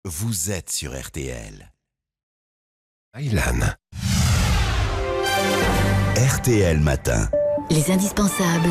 vous êtes sur RTL. Aylan. RTL Matin. Les indispensables.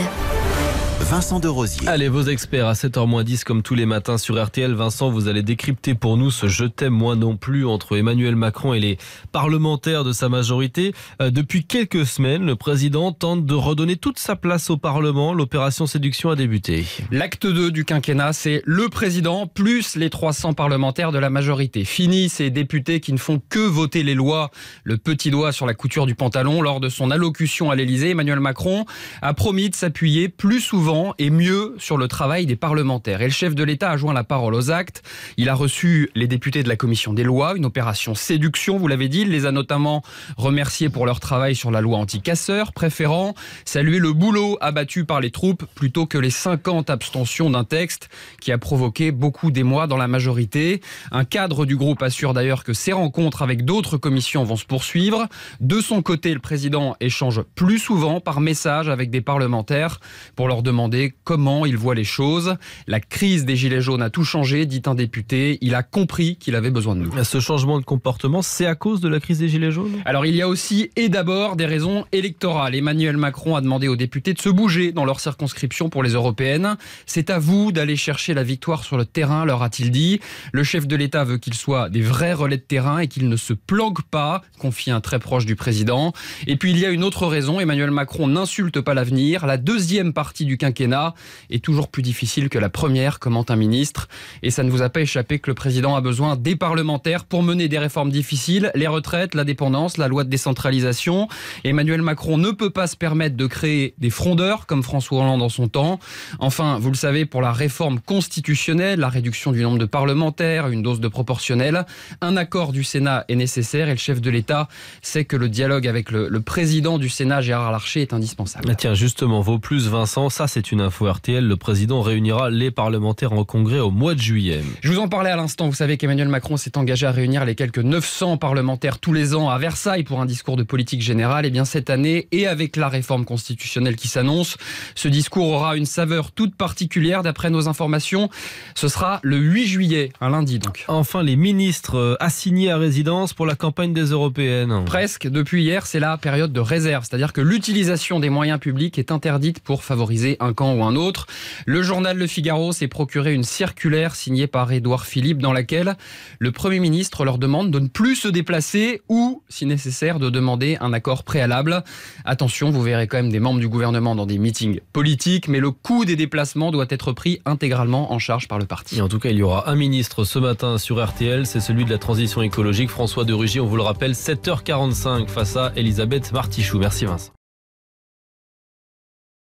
Vincent de Rosier. Allez, vos experts à 7h-10 comme tous les matins sur RTL. Vincent, vous allez décrypter pour nous ce « je t'aime moi non plus » entre Emmanuel Macron et les parlementaires de sa majorité. Depuis quelques semaines, le président tente de redonner toute sa place au Parlement. L'opération séduction a débuté. L'acte 2 du quinquennat, c'est le président plus les 300 parlementaires de la majorité. Fini ces députés qui ne font que voter les lois, le petit doigt sur la couture du pantalon. Lors de son allocution à l'Élysée, Emmanuel Macron a promis de s'appuyer plus souvent et mieux sur le travail des parlementaires. Et le chef de l'État a joint la parole aux actes. Il a reçu les députés de la commission des lois, une opération séduction, vous l'avez dit. Il les a notamment remerciés pour leur travail sur la loi anti-casseurs, préférant saluer le boulot abattu par les troupes plutôt que les 50 abstentions d'un texte qui a provoqué beaucoup d'émoi dans la majorité. Un cadre du groupe assure d'ailleurs que ces rencontres avec d'autres commissions vont se poursuivre. De son côté, le président échange plus souvent par message avec des parlementaires pour leur demander comment il voit les choses. La crise des Gilets jaunes a tout changé, dit un député. Il a compris qu'il avait besoin de nous. Ce changement de comportement, c'est à cause de la crise des Gilets jaunes ? Alors il y a aussi et d'abord des raisons électorales. Emmanuel Macron a demandé aux députés de se bouger dans leur circonscription pour les européennes. C'est à vous d'aller chercher la victoire sur le terrain, leur a-t-il dit. Le chef de l'État veut qu'ils soient des vrais relais de terrain et qu'ils ne se planquent pas, confie un très proche du président. Et puis il y a une autre raison, Emmanuel Macron n'insulte pas l'avenir. La deuxième partie du quinquennat est toujours plus difficile que la première, commente un ministre. Et ça ne vous a pas échappé que le président a besoin des parlementaires pour mener des réformes difficiles, les retraites, la dépendance, la loi de décentralisation. Emmanuel Macron ne peut pas se permettre de créer des frondeurs comme François Hollande en son temps. Enfin, vous le savez, pour la réforme constitutionnelle, la réduction du nombre de parlementaires, une dose de proportionnelle, un accord du Sénat est nécessaire et le chef de l'État sait que le dialogue avec le président du Sénat, Gérard Larcher, est indispensable. Ah tiens, justement, vos plus Vincent, ça c'est une info RTL. Le président réunira les parlementaires en congrès au mois de juillet. Je vous en parlais à l'instant. Vous savez qu'Emmanuel Macron s'est engagé à réunir les quelques 900 parlementaires tous les ans à Versailles pour un discours de politique générale. Et bien cette année, et avec la réforme constitutionnelle qui s'annonce, ce discours aura une saveur toute particulière. D'après nos informations, ce sera le 8 juillet, un lundi donc. Enfin, les ministres assignés à résidence pour la campagne des européennes. Presque. Depuis hier, c'est la période de réserve. C'est-à-dire que l'utilisation des moyens publics est interdite pour favoriser un camp ou un autre. Le journal Le Figaro s'est procuré une circulaire signée par Édouard Philippe dans laquelle le Premier ministre leur demande de ne plus se déplacer ou, si nécessaire, de demander un accord préalable. Attention, vous verrez quand même des membres du gouvernement dans des meetings politiques, mais le coût des déplacements doit être pris intégralement en charge par le parti. Et en tout cas, il y aura un ministre ce matin sur RTL, c'est celui de la transition écologique, François de Rugy. On vous le rappelle, 7h45 face à Elisabeth Martichoux. Merci Vincent.